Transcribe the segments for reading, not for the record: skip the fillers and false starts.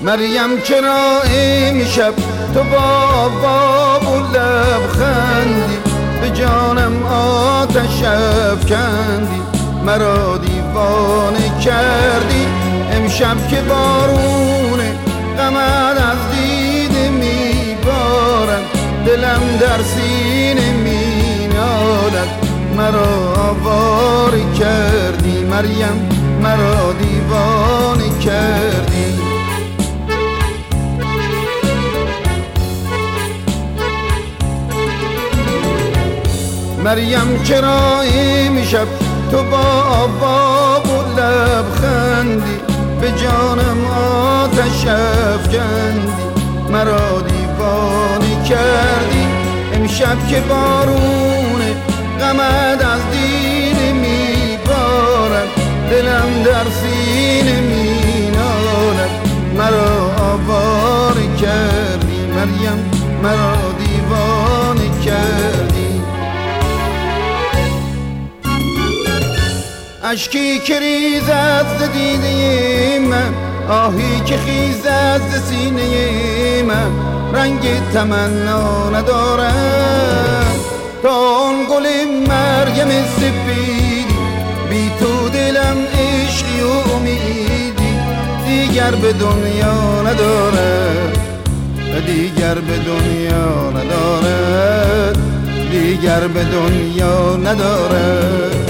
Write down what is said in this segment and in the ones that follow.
مریم چرا امشب تو با باب و لبخندی به جانم آتش افکندی، مرا دیوانه کردی امشب که بارون غمت از دیده میبارد، دلم در سینه مینالد، مرا آواره کردی مریم، مرا دیوانه کردی. مریم چرا امشب تو با باب و لبخندی به جانم آتش افکندی، مرا دیوانه کردی امشب که بارون غمت از دیده میبارد، دلم در سینه مینالد، مرا آواره کردی مریم، مرا دیوانه کردی. اشکی که ریزد ز دیده من، آهی که خیزد ز سینه من، رنگ تمنا ندارم تا آن گل مریم سپیدی، بی تو دلم عشقی و امیدی دیگر به دنیا ندارد، دیگر به دنیا ندارد، دیگر به دنیا ندارد.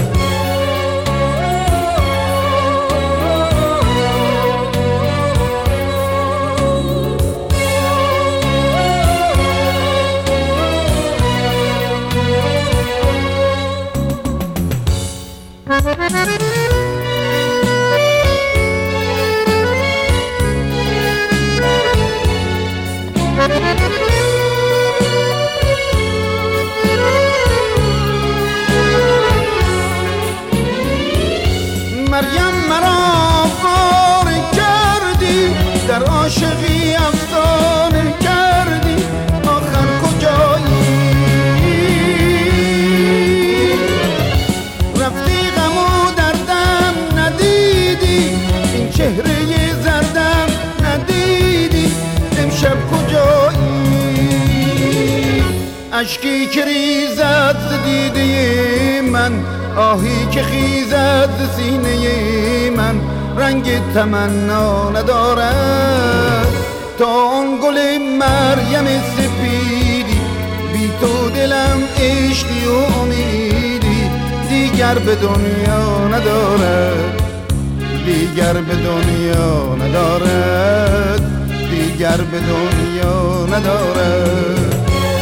مریم مرا واره کردی، در عاشقی افسانه کردی، آخر کجایی؟ رفتی غم و دردم ندیدی، این چهره زردم ندیدی، امشب کجایی؟ اشکی که ریزد ز دیده من، آهی که خیزد ز سینه من، رنگ تمنا ندارد تا آن گل مریم سپیدی، بی تو دلم عشقی و امیدی دیگر به دنیا ندارد، دیگر به دنیا ندارد، دیگر به دنیا ندارد.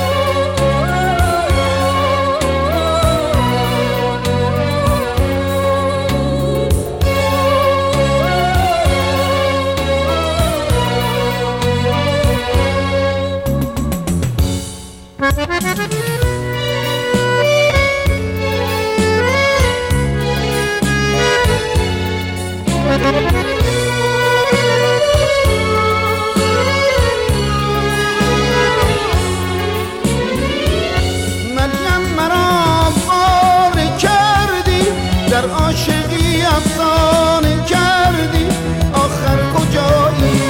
مریم مرا واره کردی، در عاشقی افسانه کردی، آخر کجایی؟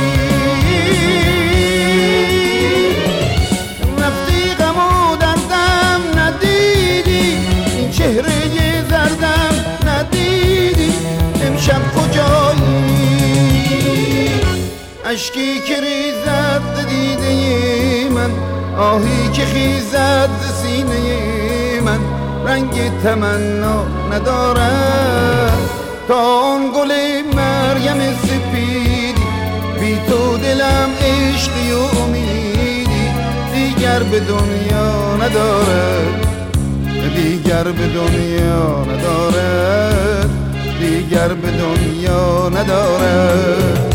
رفتی غم و دردم ندیدی، این چهره زردم ندیدی، امشب کجایی؟ اشکی که ریزد دیده من، آهی که خیزد سینه من، رنگ تمنا ندارد تا آن گل مریم سپیدی، بی تو دلم عشقی و امیدی دیگر به دنیا ندارد، دیگر به دنیا ندارد، دیگر به دنیا ندارد.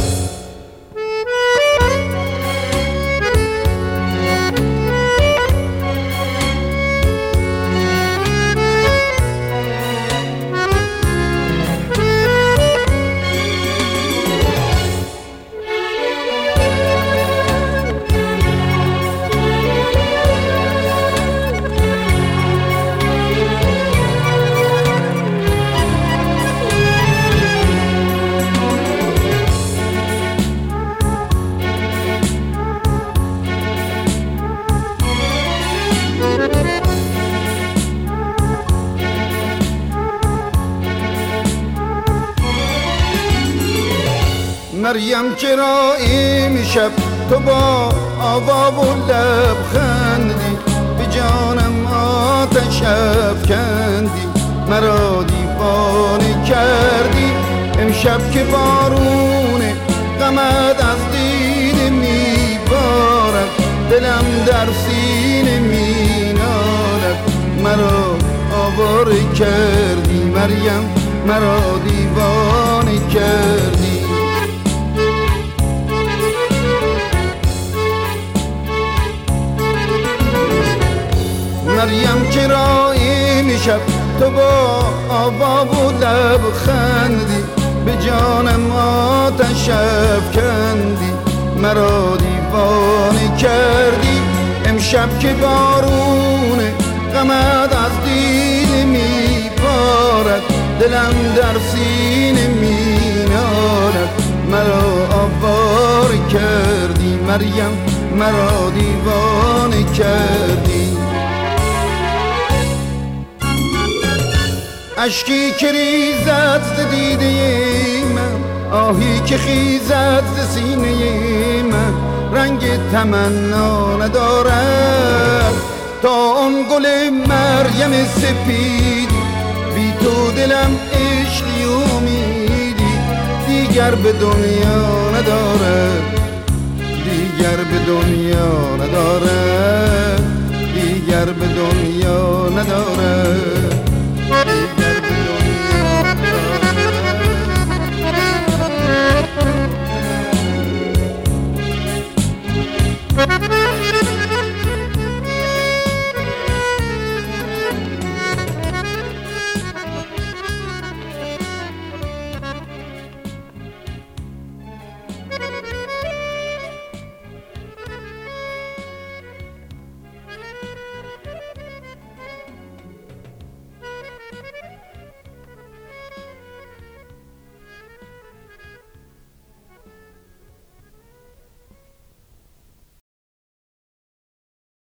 مریم چرا امشب تو با آوا و لبخندی به جانم آتش افکندی مرا دیوانه کردی امشب که بارون غمت از دیده میبارد دلم در سینه مینالد مرا آواره کردی مریم مرا دیوانه کردی مریم چرا امشب تو با آوا و لبخندی به جانم آتش افکندی مرا دیوانه کردی امشب که بارون غمت از دیده میبارد دلم در سینه مینالد مرا آواره کردی مریم مرا دیوانه کردی اشکی که ریزد ز دیده من آهی که خیزد ز سینه من رنگ تمنا ندارد تا آن گل مریم سپید بی تو دلم عشقی امیدی دیگر به دنیا ندارد